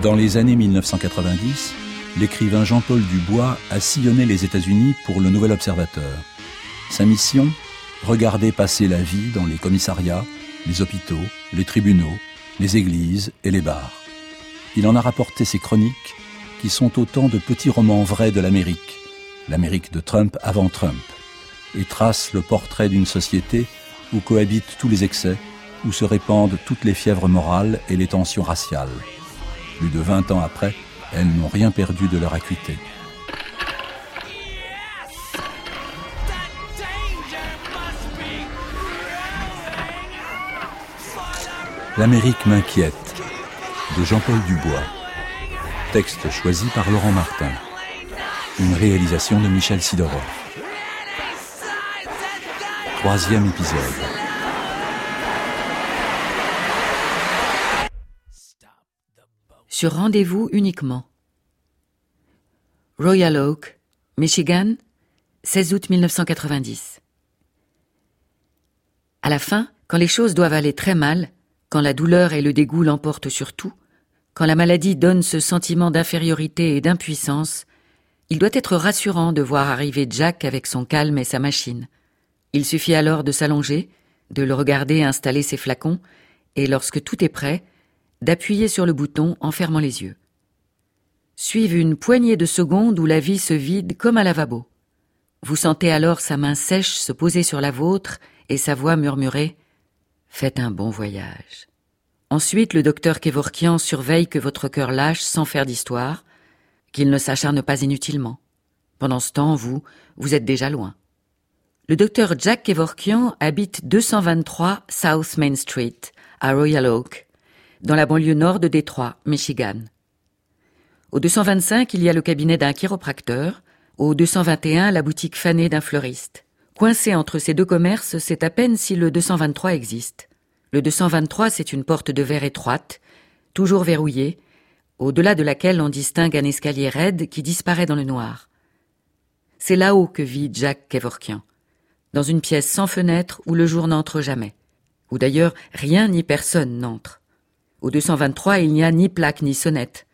Dans les années 1990, l'écrivain Jean-Paul Dubois a sillonné les États-Unis pour le Nouvel Observateur. Sa mission ? Regarder passer la vie dans les commissariats, les hôpitaux, les tribunaux, les églises et les bars. Il en a rapporté ses chroniques, qui sont autant de petits romans vrais de l'Amérique de Trump avant Trump, et trace le portrait d'une société où cohabitent tous les excès, où se répandent toutes les fièvres morales et les tensions raciales. Plus de 20 ans après, elles n'ont rien perdu de leur acuité. L'Amérique m'inquiète, de Jean-Paul Dubois. Texte choisi par Laurent Martin. Une réalisation de Michel Sidorov. 3e épisode. Sur rendez-vous uniquement. Royal Oak, Michigan, 16 août 1990. À la fin, quand les choses doivent aller très mal, quand la douleur et le dégoût l'emportent sur tout, quand la maladie donne ce sentiment d'infériorité et d'impuissance, il doit être rassurant de voir arriver Jack avec son calme et sa machine. Il suffit alors de s'allonger, de le regarder installer ses flacons, et lorsque tout est prêt, d'appuyer sur le bouton en fermant les yeux. Suivent une poignée de secondes où la vie se vide comme un lavabo. Vous sentez alors sa main sèche se poser sur la vôtre et sa voix murmurer « Faites un bon voyage ». Ensuite, le docteur Kevorkian surveille que votre cœur lâche sans faire d'histoire, qu'il ne s'acharne pas inutilement. Pendant ce temps, vous êtes déjà loin. Le docteur Jack Kevorkian habite 223 South Main Street, à Royal Oak, dans la banlieue nord de Détroit, Michigan. Au 225, il y a le cabinet d'un chiropracteur, au 221, la boutique fanée d'un fleuriste. Coincé entre ces deux commerces, c'est à peine si le 223 existe. Le 223, c'est une porte de verre étroite, toujours verrouillée, au-delà de laquelle on distingue un escalier raide qui disparaît dans le noir. C'est là-haut que vit Jack Kevorkian, dans une pièce sans fenêtre où le jour n'entre jamais, où d'ailleurs rien ni personne n'entre. Au 223, il n'y a ni plaque ni sonnette.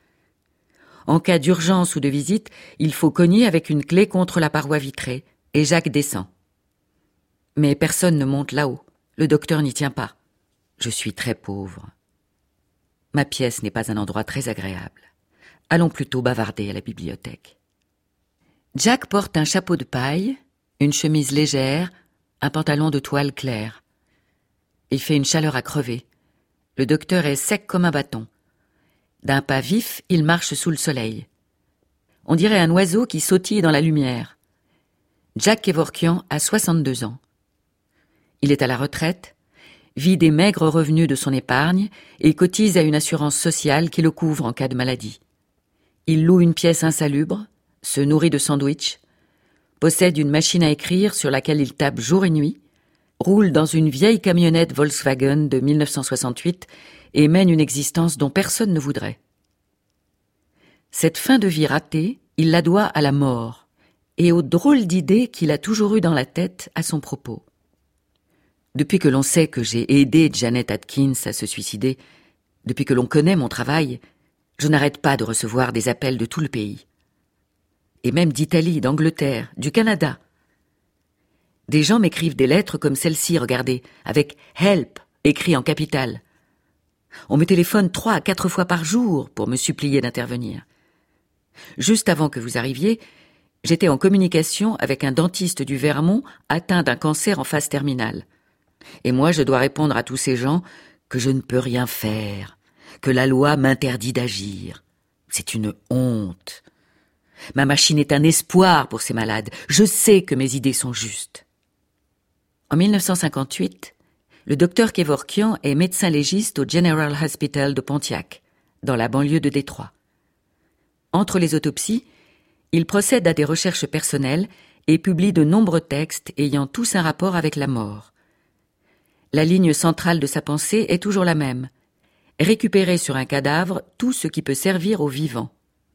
En cas d'urgence ou de visite, il faut cogner avec une clé contre la paroi vitrée, et Jacques descend. Mais personne ne monte là-haut, le docteur n'y tient pas. Je suis très pauvre. Ma pièce n'est pas un endroit très agréable. Allons plutôt bavarder à la bibliothèque. Jack porte un chapeau de paille, une chemise légère, un pantalon de toile claire. Il fait une chaleur à crever. Le docteur est sec comme un bâton. D'un pas vif, il marche sous le soleil. On dirait un oiseau qui sautille dans la lumière. Jack Kevorkian a 62 ans. Il est à la retraite, vit des maigres revenus de son épargne et cotise à une assurance sociale qui le couvre en cas de maladie. Il loue une pièce insalubre, se nourrit de sandwichs, possède une machine à écrire sur laquelle il tape jour et nuit, roule dans une vieille camionnette Volkswagen de 1968 et mène une existence dont personne ne voudrait. Cette fin de vie ratée, il la doit à la mort et aux drôles d'idées qu'il a toujours eues dans la tête à son propos. Depuis que l'on sait que j'ai aidé Janet Atkins à se suicider, depuis que l'on connaît mon travail, je n'arrête pas de recevoir des appels de tout le pays. Et même d'Italie, d'Angleterre, du Canada. Des gens m'écrivent des lettres comme celle-ci, regardez, avec « Help » écrit en capitales. On me téléphone 3 à 4 fois par jour pour me supplier d'intervenir. Juste avant que vous arriviez, j'étais en communication avec un dentiste du Vermont atteint d'un cancer en phase terminale. Et moi, je dois répondre à tous ces gens que je ne peux rien faire, que la loi m'interdit d'agir. C'est une honte. Ma machine est un espoir pour ces malades. Je sais que mes idées sont justes. En 1958, le docteur Kevorkian est médecin légiste au General Hospital de Pontiac, dans la banlieue de Détroit. Entre les autopsies, il procède à des recherches personnelles et publie de nombreux textes ayant tous un rapport avec la mort. La ligne centrale de sa pensée est toujours la même. Récupérer sur un cadavre tout ce qui peut servir aux vivants.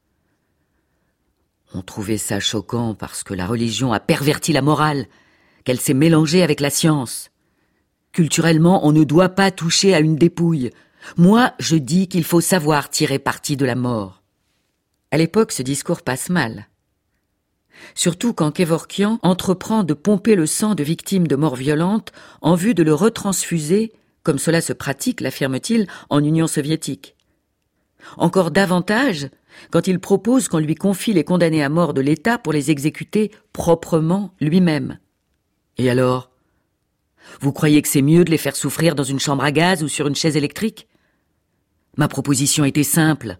On trouvait ça choquant parce que la religion a perverti la morale, qu'elle s'est mélangée avec la science. Culturellement, on ne doit pas toucher à une dépouille. Moi, je dis qu'il faut savoir tirer parti de la mort. » À l'époque, ce discours passe mal. Surtout quand Kevorkian entreprend de pomper le sang de victimes de morts violentes en vue de le retransfuser, comme cela se pratique, l'affirme-t-il, en Union soviétique. Encore davantage quand il propose qu'on lui confie les condamnés à mort de l'État pour les exécuter proprement lui-même. Et alors ? Vous croyez que c'est mieux de les faire souffrir dans une chambre à gaz ou sur une chaise électrique ? Ma proposition était simple.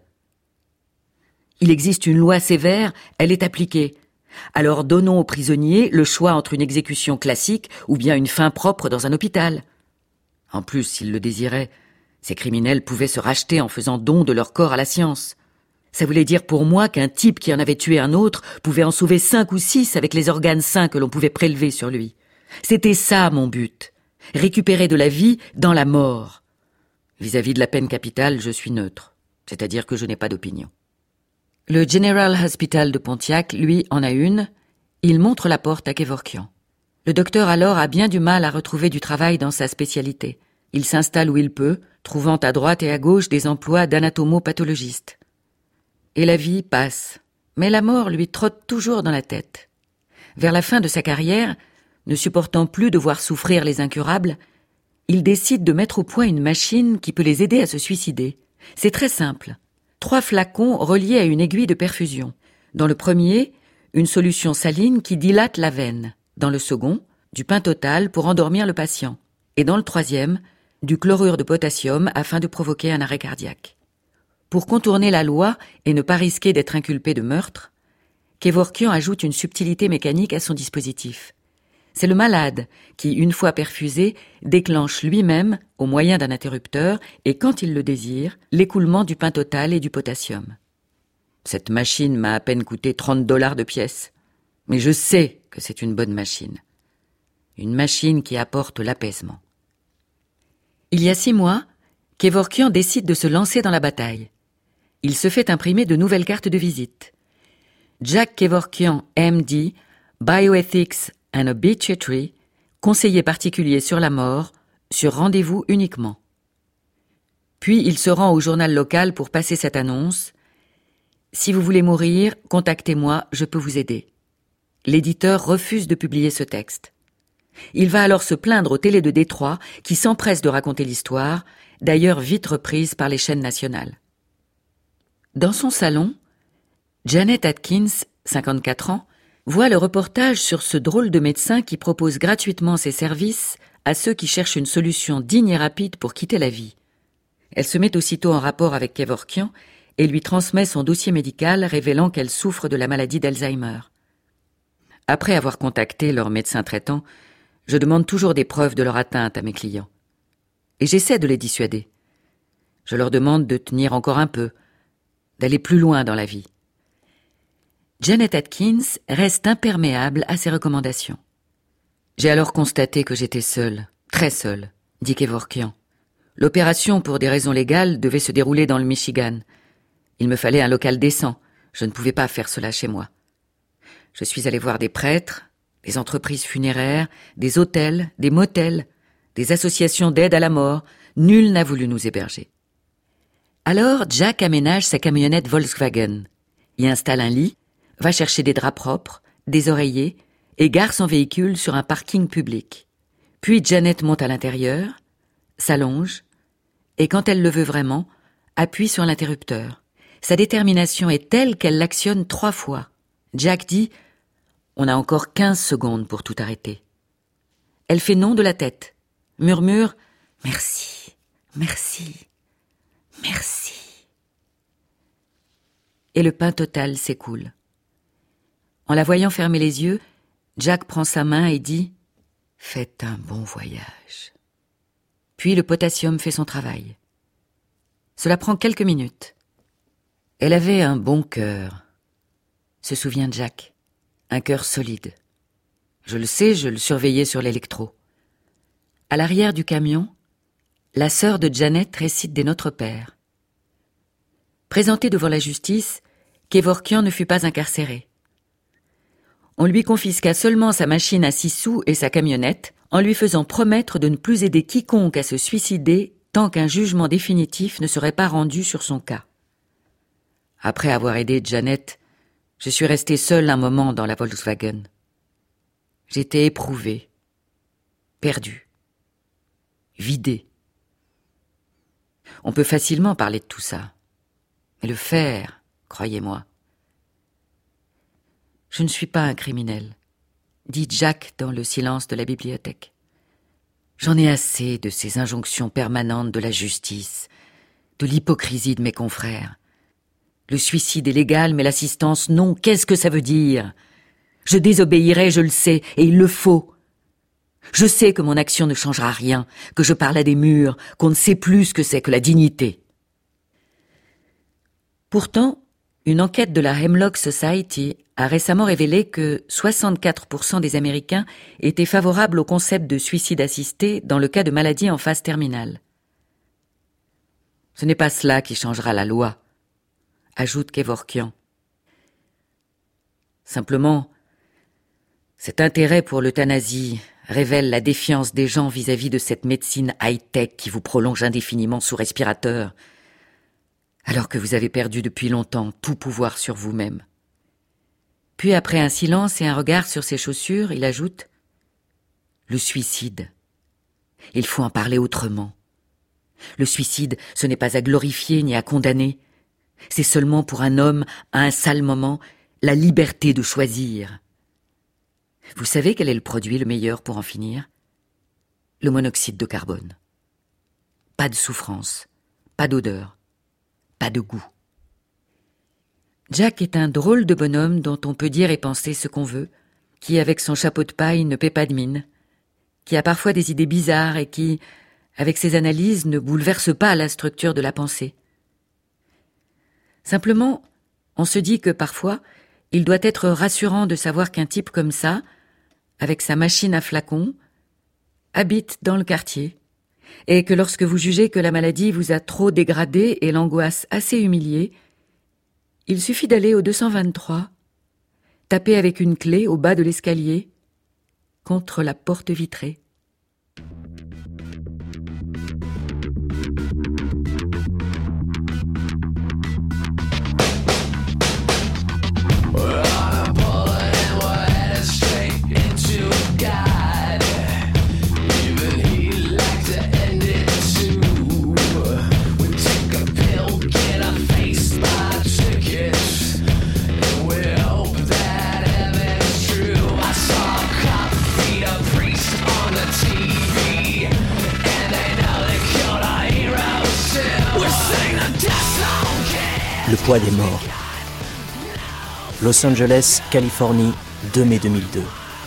Il existe une loi sévère, elle est appliquée. Alors donnons aux prisonniers le choix entre une exécution classique ou bien une fin propre dans un hôpital. En plus, s'ils le désiraient, ces criminels pouvaient se racheter en faisant don de leur corps à la science. Ça voulait dire pour moi qu'un type qui en avait tué un autre pouvait en sauver 5 ou 6 avec les organes sains que l'on pouvait prélever sur lui. C'était ça mon but, récupérer de la vie dans la mort. Vis-à-vis de la peine capitale, je suis neutre, c'est-à-dire que je n'ai pas d'opinion. Le General Hospital de Pontiac, lui, en a une. Il montre la porte à Kevorkian. Le docteur alors a bien du mal à retrouver du travail dans sa spécialité. Il s'installe où il peut, trouvant à droite et à gauche des emplois d'anatomo-pathologiste. Et la vie passe, mais la mort lui trotte toujours dans la tête. Vers la fin de sa carrière, ne supportant plus de voir souffrir les incurables, il décide de mettre au point une machine qui peut les aider à se suicider. C'est très simple. 3 flacons reliés à une aiguille de perfusion. Dans le premier, une solution saline qui dilate la veine. Dans le second, du pain total pour endormir le patient. Et dans le troisième, du chlorure de potassium afin de provoquer un arrêt cardiaque. Pour contourner la loi et ne pas risquer d'être inculpé de meurtre, Kevorkian ajoute une subtilité mécanique à son dispositif. C'est le malade qui, une fois perfusé, déclenche lui-même, au moyen d'un interrupteur, et quand il le désire, l'écoulement du pain total et du potassium. Cette machine m'a à peine coûté $30 de pièce. Mais je sais que c'est une bonne machine. Une machine qui apporte l'apaisement. Il y a 6 mois, Kevorkian décide de se lancer dans la bataille. Il se fait imprimer de nouvelles cartes de visite. Jack Kevorkian, MD, Bioethics and Obituary, conseiller particulier sur la mort, sur rendez-vous uniquement. Puis il se rend au journal local pour passer cette annonce. « Si vous voulez mourir, contactez-moi, je peux vous aider. » L'éditeur refuse de publier ce texte. Il va alors se plaindre aux télés de Détroit qui s'empressent de raconter l'histoire, d'ailleurs vite reprise par les chaînes nationales. Dans son salon, Janet Atkins, 54 ans, voit le reportage sur ce drôle de médecin qui propose gratuitement ses services à ceux qui cherchent une solution digne et rapide pour quitter la vie. Elle se met aussitôt en rapport avec Kevorkian et lui transmet son dossier médical révélant qu'elle souffre de la maladie d'Alzheimer. Après avoir contacté leur médecin traitant, je demande toujours des preuves de leur atteinte à mes clients. Et j'essaie de les dissuader. Je leur demande de tenir encore un peu, d'aller plus loin dans la vie. Janet Atkins reste imperméable à ces recommandations. J'ai alors constaté que j'étais seule, très seule, dit Kevorkian. L'opération, pour des raisons légales, devait se dérouler dans le Michigan. Il me fallait un local décent. Je ne pouvais pas faire cela chez moi. Je suis allée voir des prêtres, des entreprises funéraires, des hôtels, des motels, des associations d'aide à la mort. Nul n'a voulu nous héberger. Alors, Jack aménage sa camionnette Volkswagen, y installe un lit, va chercher des draps propres, des oreillers et gare son véhicule sur un parking public. Puis Janet monte à l'intérieur, s'allonge et quand elle le veut vraiment, appuie sur l'interrupteur. Sa détermination est telle qu'elle l'actionne 3 fois. Jack dit « On a encore 15 secondes pour tout arrêter ». Elle fait non de la tête, murmure « Merci, merci, merci ». Et le pain total s'écoule. En la voyant fermer les yeux, Jack prend sa main et dit « Faites un bon voyage ». Puis le potassium fait son travail. Cela prend quelques minutes. Elle avait un bon cœur, se souvient Jack, un cœur solide. Je le sais, je le surveillais sur l'électro. À l'arrière du camion, la sœur de Janet récite des Notre Père. Présenté devant la justice, Kevorkian ne fut pas incarcéré. On lui confisqua seulement sa machine à 6 sous et sa camionnette, en lui faisant promettre de ne plus aider quiconque à se suicider tant qu'un jugement définitif ne serait pas rendu sur son cas. Après avoir aidé Janet, je suis resté seul un moment dans la Volkswagen. J'étais éprouvé, perdu, vidé. On peut facilement parler de tout ça, mais le faire, croyez-moi. Je ne suis pas un criminel, dit Jack dans le silence de la bibliothèque. J'en ai assez de ces injonctions permanentes de la justice, de l'hypocrisie de mes confrères. Le suicide est légal, mais l'assistance, non. Qu'est-ce que ça veut dire ? Je désobéirai, je le sais, et il le faut. Je sais que mon action ne changera rien, que je parle à des murs, qu'on ne sait plus ce que c'est que la dignité. Pourtant, une enquête de la Hemlock Society a récemment révélé que 64% des Américains étaient favorables au concept de suicide assisté dans le cas de maladies en phase terminale. Ce n'est pas cela qui changera la loi, ajoute Kevorkian. Simplement, cet intérêt pour l'euthanasie révèle la défiance des gens vis-à-vis de cette médecine high-tech qui vous prolonge indéfiniment sous respirateur, alors que vous avez perdu depuis longtemps tout pouvoir sur vous-même. Puis après un silence et un regard sur ses chaussures, il ajoute « Le suicide. Il faut en parler autrement. Le suicide, ce n'est pas à glorifier ni à condamner. C'est seulement pour un homme, à un sale moment, la liberté de choisir. Vous savez quel est le produit le meilleur pour en finir ? Le monoxyde de carbone. Pas de souffrance, pas d'odeur, pas de goût. » Jack est un drôle de bonhomme dont on peut dire et penser ce qu'on veut, qui, avec son chapeau de paille, ne paie pas de mine, qui a parfois des idées bizarres et qui, avec ses analyses, ne bouleverse pas la structure de la pensée. Simplement, on se dit que parfois, il doit être rassurant de savoir qu'un type comme ça, avec sa machine à flacons, habite dans le quartier, et que lorsque vous jugez que la maladie vous a trop dégradé et l'angoisse assez humiliée, il suffit d'aller au 223, taper avec une clé au bas de l'escalier, contre la porte vitrée. Le poids des morts. Los Angeles, Californie, 2 mai 2002.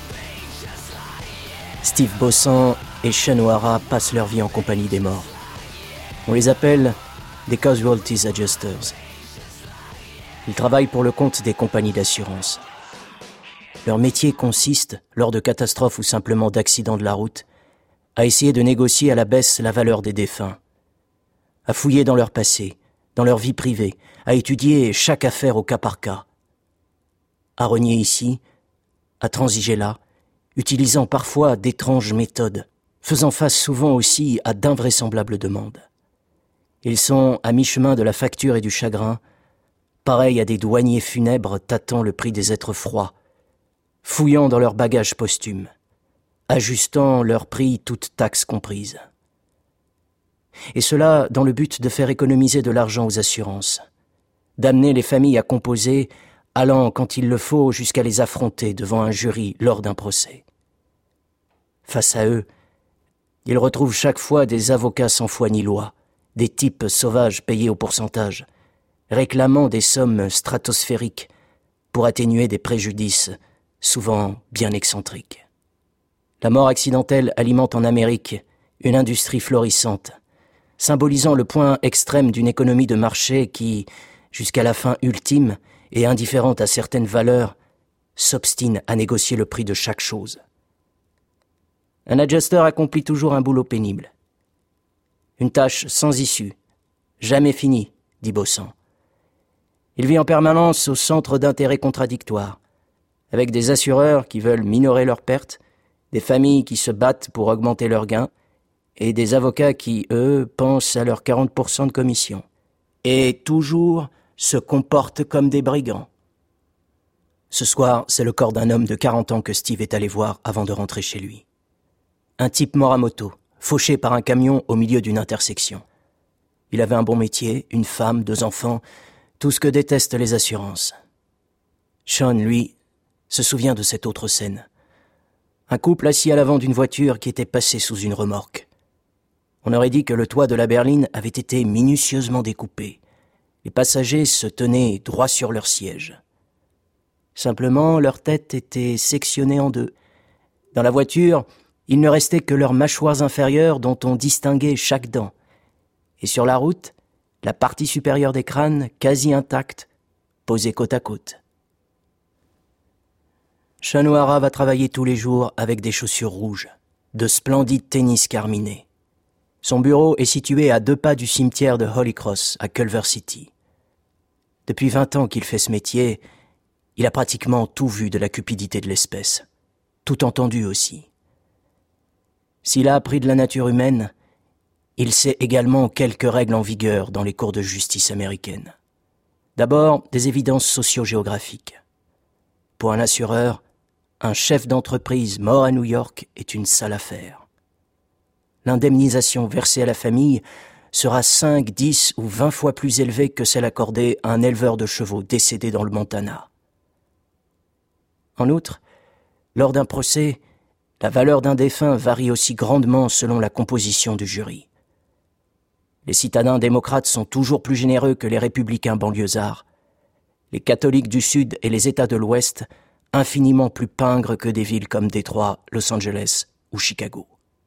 Steve Bossan et Sean O'Hara passent leur vie en compagnie des morts. On les appelle des Casualties Adjusters. Ils travaillent pour le compte des compagnies d'assurance. Leur métier consiste, lors de catastrophes ou simplement d'accidents de la route, à essayer de négocier à la baisse la valeur des défunts, à fouiller dans leur passé, dans leur vie privée, à étudier chaque affaire au cas par cas, à renier ici, à transiger là, utilisant parfois d'étranges méthodes, faisant face souvent aussi à d'invraisemblables demandes. Ils sont à mi-chemin de la facture et du chagrin, pareils à des douaniers funèbres tâtant le prix des êtres froids, fouillant dans leurs bagages posthumes, ajustant leur prix toutes taxes comprises. Et cela dans le but de faire économiser de l'argent aux assurances, d'amener les familles à composer, allant, quand il le faut, jusqu'à les affronter devant un jury lors d'un procès. Face à eux, ils retrouvent chaque fois des avocats sans foi ni loi, des types sauvages payés au pourcentage, réclamant des sommes stratosphériques pour atténuer des préjudices souvent bien excentriques. La mort accidentelle alimente en Amérique une industrie florissante, symbolisant le point extrême d'une économie de marché qui, jusqu'à la fin ultime et indifférente à certaines valeurs, s'obstine à négocier le prix de chaque chose. Un adjuster accomplit toujours un boulot pénible. Une tâche sans issue, jamais finie, dit Bossan. Il vit en permanence au centre d'intérêts contradictoires, avec des assureurs qui veulent minorer leurs pertes, des familles qui se battent pour augmenter leurs gains, et des avocats qui, eux, pensent à leurs 40% de commission. Et toujours se comportent comme des brigands. Ce soir, c'est le corps d'un homme de 40 ans que Steve est allé voir avant de rentrer chez lui. Un type mort à moto, fauché par un camion au milieu d'une intersection. Il avait un bon métier, une femme, 2 enfants, tout ce que détestent les assurances. Sean, lui, se souvient de cette autre scène. Un couple assis à l'avant d'une voiture qui était passée sous une remorque. On aurait dit que le toit de la berline avait été minutieusement découpé. Les passagers se tenaient droit sur leur siège. Simplement, leur tête était sectionnée en 2. Dans la voiture, il ne restait que leurs mâchoires inférieures dont on distinguait chaque dent. Et sur la route, la partie supérieure des crânes, quasi intacte, posée côte à côte. Sean O'Hara va travailler tous les jours avec des chaussures rouges, de splendides tennis carminés. Son bureau est situé à 2 pas du cimetière de Holy Cross, à Culver City. Depuis 20 ans qu'il fait ce métier, il a pratiquement tout vu de la cupidité de l'espèce, tout entendu aussi. S'il a appris de la nature humaine, il sait également quelques règles en vigueur dans les cours de justice américaines. D'abord, des évidences socio-géographiques. Pour un assureur, un chef d'entreprise mort à New York est une sale affaire. L'indemnisation versée à la famille sera 5, 10 ou 20 fois plus élevée que celle accordée à un éleveur de chevaux décédé dans le Montana. En outre, lors d'un procès, la valeur d'un défunt varie aussi grandement selon la composition du jury. Les citadins démocrates sont toujours plus généreux que les républicains banlieusards. Les catholiques du Sud et les États de l'Ouest infiniment plus pingres que des villes comme Détroit, Los Angeles ou Chicago.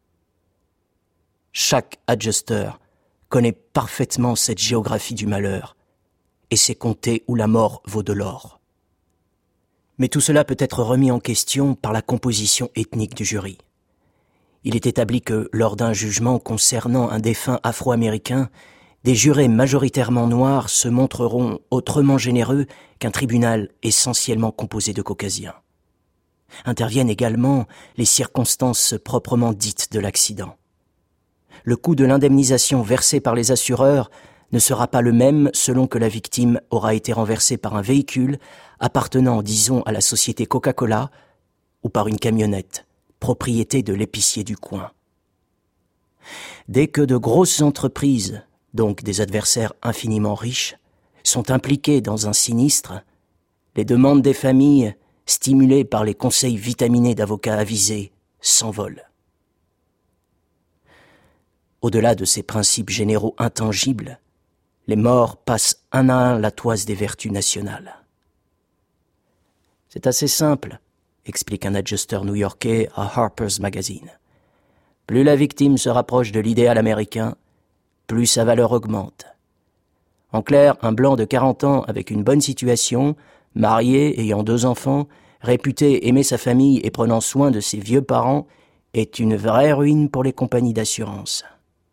Chaque adjuster connaît parfaitement cette géographie du malheur et sait compter où la mort vaut de l'or. Mais tout cela peut être remis en question par la composition ethnique du jury. Il est établi que, lors d'un jugement concernant un défunt afro-américain, des jurés majoritairement noirs se montreront autrement généreux qu'un tribunal essentiellement composé de caucasiens. Interviennent également les circonstances proprement dites de l'accident. Le coût de l'indemnisation versée par les assureurs ne sera pas le même selon que la victime aura été renversée par un véhicule appartenant, disons, à la société Coca-Cola ou par une camionnette, propriété de l'épicier du coin. Dès que de grosses entreprises, donc des adversaires infiniment riches, sont impliqués dans un sinistre, les demandes des familles, stimulées par les conseils vitaminés d'avocats avisés, s'envolent. Au-delà de ces principes généraux intangibles, les morts passent un à un la toise des vertus nationales. C'est assez simple, explique un adjuster new-yorkais à Harper's Magazine. Plus la victime se rapproche de l'idéal américain, plus sa valeur augmente. En clair, un blanc de 40 ans avec une bonne situation, marié, ayant 2 enfants, réputé aimer sa famille et prenant soin de ses vieux parents, est une vraie ruine pour les compagnies d'assurance.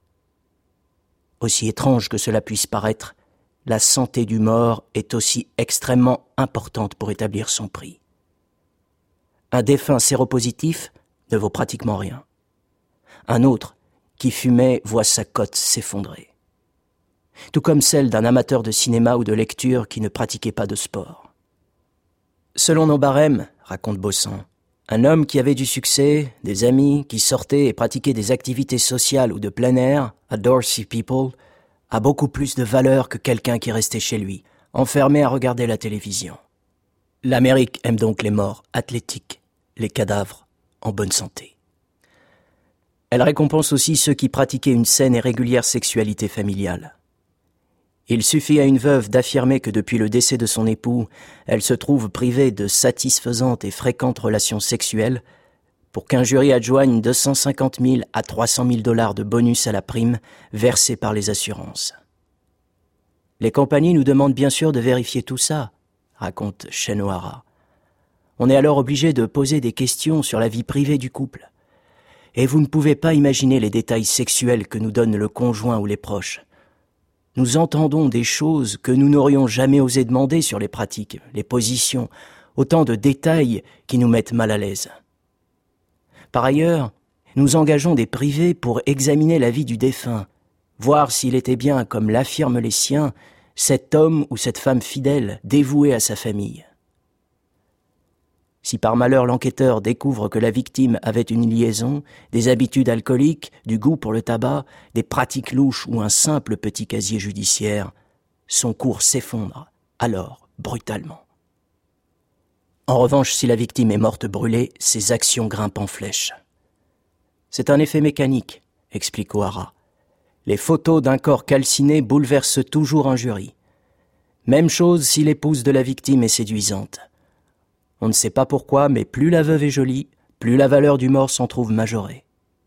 Aussi étrange que cela puisse paraître, la santé du mort est aussi extrêmement importante pour établir son prix. Un défunt séropositif ne vaut pratiquement rien. Un autre qui fumait voit sa cote s'effondrer. Tout comme celle d'un amateur de cinéma ou de lecture qui ne pratiquait pas de sport. Selon nos barèmes, raconte Bossan, un homme qui avait du succès, des amis, qui sortait et pratiquait des activités sociales ou de plein air, à Dorsey People, a beaucoup plus de valeur que quelqu'un qui restait chez lui, enfermé à regarder la télévision. L'Amérique aime donc les morts athlétiques, les cadavres en bonne santé. Elle récompense aussi ceux qui pratiquaient une saine et régulière sexualité familiale. Il suffit à une veuve d'affirmer que depuis le décès de son époux, elle se trouve privée de satisfaisantes et fréquentes relations sexuelles pour qu'un jury adjoigne 250 000 à 300 000 $ de bonus à la prime versée par les assurances. Les compagnies nous demandent bien sûr de vérifier tout ça, raconte Sean O'Hara. On est alors obligé de poser des questions sur la vie privée du couple. Et vous ne pouvez pas imaginer les détails sexuels que nous donne le conjoint ou les proches. Nous entendons des choses que nous n'aurions jamais osé demander sur les pratiques, les positions, autant de détails qui nous mettent mal à l'aise. Par ailleurs, nous engageons des privés pour examiner la vie du défunt, voir s'il était bien, comme l'affirment les siens, cet homme ou cette femme fidèle, dévouée à sa famille. Si par malheur l'enquêteur découvre que la victime avait une liaison, des habitudes alcooliques, du goût pour le tabac, des pratiques louches ou un simple petit casier judiciaire, son cours s'effondre, alors brutalement. En revanche, si la victime est morte brûlée, ses actions grimpent en flèche. C'est un effet mécanique, explique O'Hara. Les photos d'un corps calciné bouleversent toujours un jury. Même chose si l'épouse de la victime est séduisante. On ne sait pas pourquoi, mais plus la veuve est jolie, plus la valeur du mort s'en trouve majorée.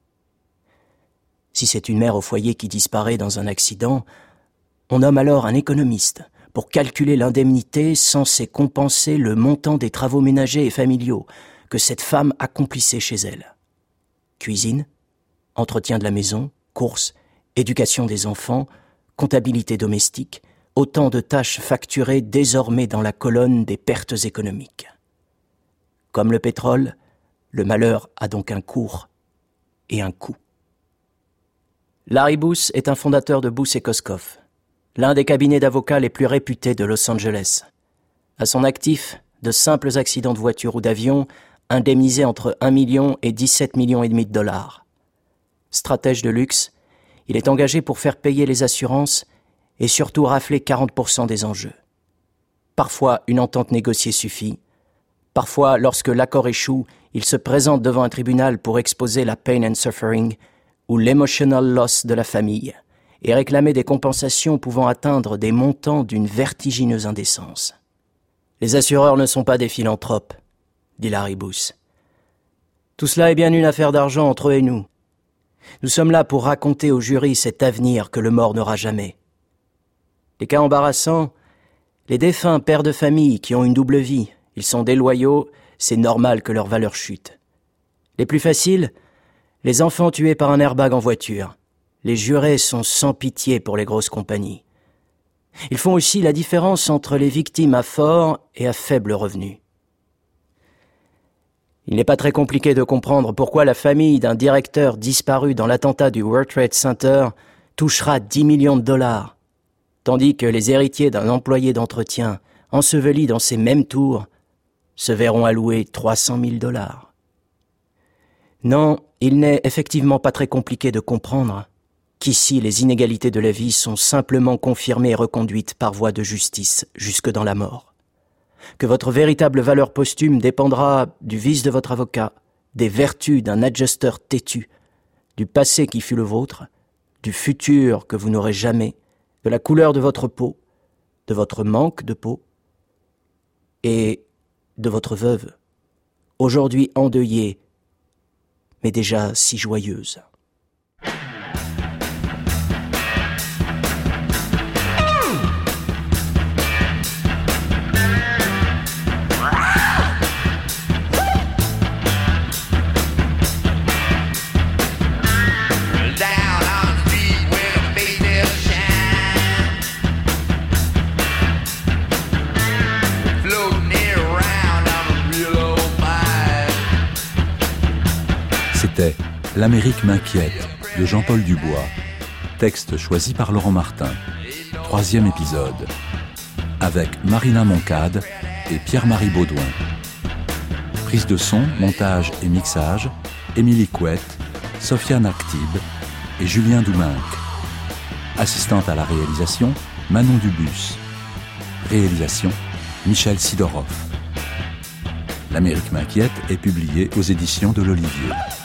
Si c'est une mère au foyer qui disparaît dans un accident, on nomme alors un économiste pour calculer l'indemnité censée compenser le montant des travaux ménagers et familiaux que cette femme accomplissait chez elle. Cuisine, entretien de la maison, courses, éducation des enfants, comptabilité domestique, autant de tâches facturées désormais dans la colonne des pertes économiques. Comme le pétrole, le malheur a donc un cours et un coût. Larry Booth est un fondateur de Booth & Koskoff, l'un des cabinets d'avocats les plus réputés de Los Angeles. À son actif, de simples accidents de voiture ou d'avion indemnisés entre 1 million et 17 millions et demi de dollars. Stratège de luxe, il est engagé pour faire payer les assurances et surtout rafler 40% des enjeux. Parfois, une entente négociée suffit. Parfois, lorsque l'accord échoue, il se présente devant un tribunal pour exposer la pain and suffering ou l'emotional loss de la famille et réclamer des compensations pouvant atteindre des montants d'une vertigineuse indécence. Les assureurs ne sont pas des philanthropes, dit Larry Booth. Tout cela est bien une affaire d'argent entre eux et nous. Nous sommes là pour raconter au jury cet avenir que le mort n'aura jamais. Les cas embarrassants, les défunts pères de famille qui ont une double vie, ils sont déloyaux, c'est normal que leur valeur chute. Les plus faciles, les enfants tués par un airbag en voiture. Les jurés sont sans pitié pour les grosses compagnies. Ils font aussi la différence entre les victimes à fort et à faible revenu. Il n'est pas très compliqué de comprendre pourquoi la famille d'un directeur disparu dans l'attentat du World Trade Center touchera 10 millions de dollars, tandis que les héritiers d'un employé d'entretien enseveli dans ces mêmes tours se verront allouer 300 000 dollars. Non, il n'est effectivement pas très compliqué de comprendre qu'ici les inégalités de la vie sont simplement confirmées et reconduites par voie de justice jusque dans la mort. Que votre véritable valeur posthume dépendra du vice de votre avocat, des vertus d'un adjusteur têtu, du passé qui fut le vôtre, du futur que vous n'aurez jamais, de la couleur de votre peau, de votre manque de peau, et de votre veuve, aujourd'hui endeuillée, mais déjà si joyeuse. C'était L'Amérique m'inquiète de Jean-Paul Dubois. Texte choisi par Laurent Martin. 3e épisode. Avec Marina Moncade et Pierre-Marie Baudouin. Prise de son, montage et mixage, Émilie Couette, Sofiane Aktib et Julien Douminc. Assistante à la réalisation, Manon Dubus. Réalisation, Michel Sidorov. L'Amérique m'inquiète est publié aux éditions de l'Olivier.